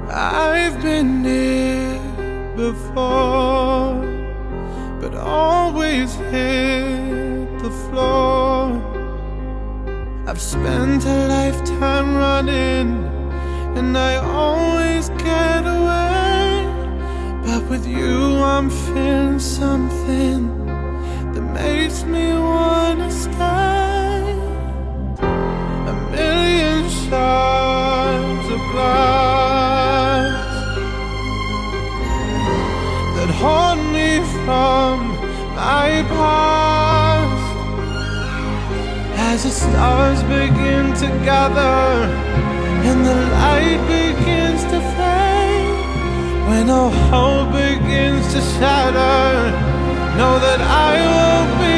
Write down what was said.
I've been here before, but always hit the floor. I've spent a lifetime running, and I always get away. But with you I'm feeling something that makes me wanna stay. A million shards of glass that haunt me from my past. As the stars begin to gather and the light begins to fade, when all hope begins to shatter, know that I will be